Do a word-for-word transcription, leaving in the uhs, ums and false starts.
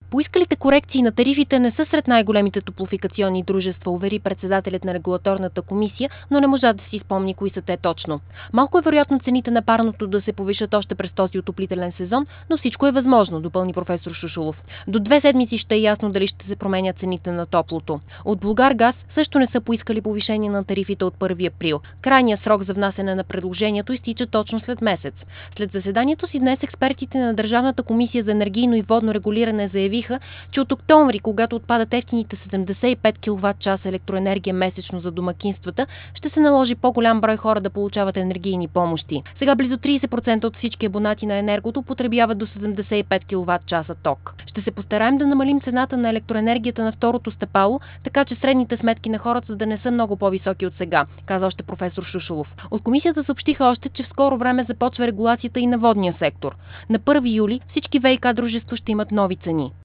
Поискалите корекции на тарифите не са сред най-големите топлофикационни дружества, увери председателят на регулаторната комисия, но не можа да си спомни кои са те точно. Малко е вероятно цените на парното да се повишат още през този отоплителен сезон, но всичко е възможно, допълни професор Шушулов. До две седмици ще е ясно дали ще се променят цените на топлото. От Булгаргаз също не са поискали повишение на тарифите от първи април. Крайният срок за внасяне на предложението изтича точно след месец. След заседанието си днес експертите на Държавната комисия за енергийно и водно регулиране заявиха, че от октомври, когато отпадат ефтините седемдесет и пет киловат-часа електроенергия месечно за домакинствата, ще се наложи по-голям брой хора да получават енергийни помощи. Сега близо трийсет процента от всички абонати на енергото потребяват до седемдесет и пет киловат-часа ток. Ще се постараем да намалим цената на електроенергията на второто стъпало, така че средните сметки на хората да не са много по-високи от сега, каза още професор Шушулов. От комисията съобщиха още, че в скоро време започва регулацията и на водния сектор. На първи юли всички ВиК дружества ще имат нови цени.